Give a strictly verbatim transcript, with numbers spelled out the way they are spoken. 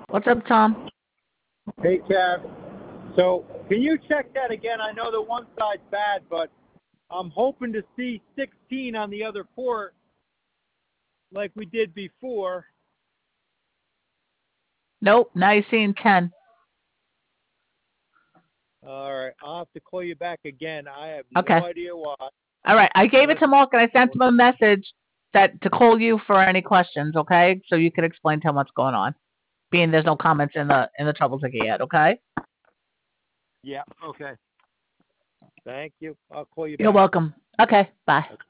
What's up, Tom? Hey, Cav. So, can you check that again? I know the one side's bad, but I'm hoping to see sixteen on the other port like we did before. Nope, now you're seeing ten. All right, I'll have to call you back again. I have Okay. no idea why. All right, I gave it But to Mark and I sent him a message that to call you for any questions, okay? So you can explain to him what's going on. Being there's no comments in the in the trouble ticket yet, okay? yeah, okay. Thank you. I'll call you You're back. welcome. Okay, bye.